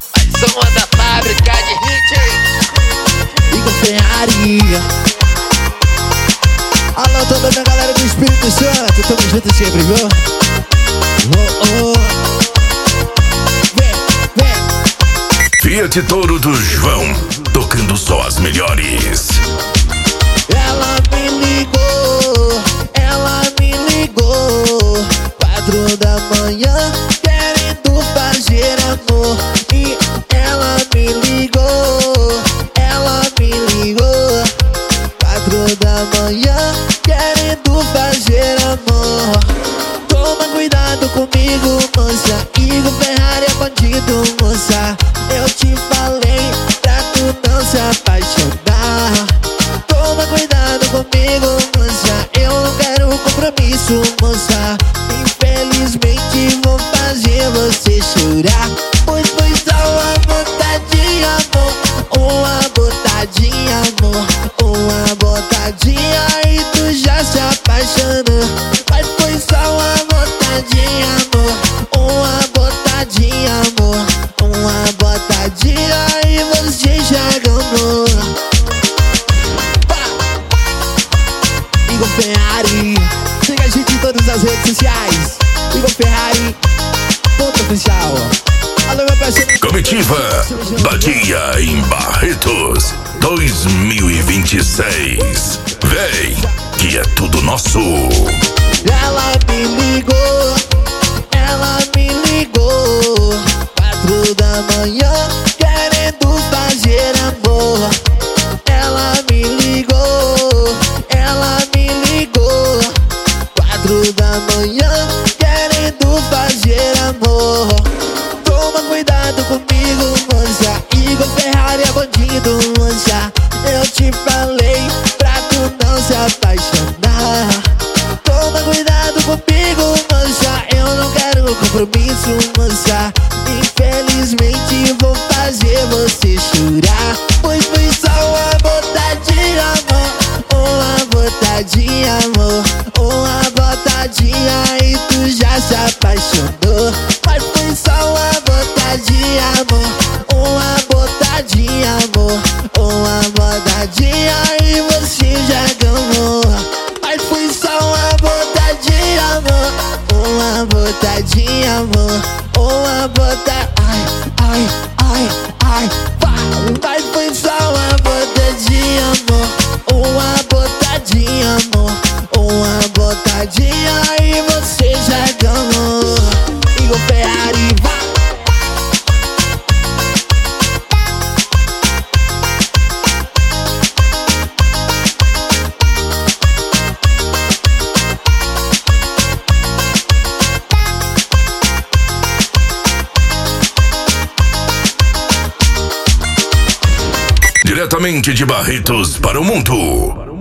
Mais uma da fábrica de hit, Igor Ferrari. Alô, toda a minha galera do Espírito Santo, tamo junto sempre, viu? Oh, oh. Vem, vem. Fiat Toro do João, tocando só as melhores. Ela me ligou 4 da manhã, querendo fazer amor. E ela me ligou 4 da manhã, querendo fazer amor. Toma cuidado comigo, moça. Igor Ferrari é bandido, moça. Eu te falei pra tu não se apaixonar. Toma cuidado comigo, moça. Eu não quero compromisso, moça. Infelizmente vou fazer você chorar. Pois foi só uma botadinha, amor. Uma botadinha, amor. Uma botadinha e tu já se apaixonou. Mas foi só uma botadinha, amor. Uma botadinha, amor. Uma botadinha e você já ganhou. Igor Ferrari, siga a gente em todas as redes sociais. Igor Ferrari, ponto oficial. Alô, meu parceiro. Comitiva Badia em Barretos 2026. Vem, que é tudo nosso. Ela me ligou 4 da manhã, querendo fazer amor. Ela me ligou 4 da manhã, querendo fazer amor. Toma cuidado comigo, moça. Igor Ferrari é bandido, moça. Eu te falei pra tu não se apaixonar. Toma cuidado comigo, moça. Eu não quero compromisso, moça. Infelizmente vou fazer você chorar. Pois foi só uma botadinha, amor. Uma botadinha, amor. Uma botadinha e tu já se apaixonou. Mas foi só uma botadinha, amor. Uma botadinha, amor. Uma botadinha e você já ganhou. Mas foi só uma botadinha, amor. Uma botadinha, amor. Uma botadinha. Ai, ai, ai, vai. Mas foi só uma botadinha, amor. Uma botadinha, amor. Uma botadinha e você já ganhou. Igor Ferrari, vai. Diretamente de Barretos para o mundo.